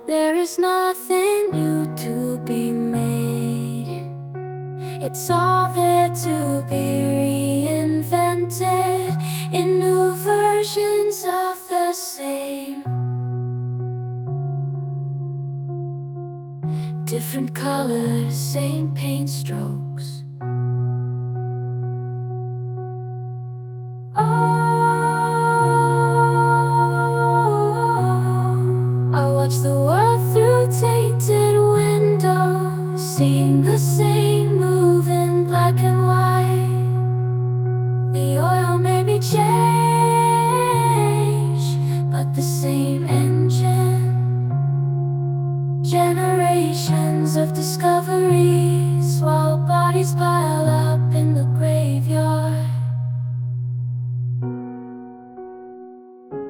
There is nothing new to be made. It's all there to be reinvented in new versions of the same. Different colors, same paint strokes. I watch the world through tainted windows, seeing the same move in black and white. The oil may be changed, but the same engine. Generations of discovery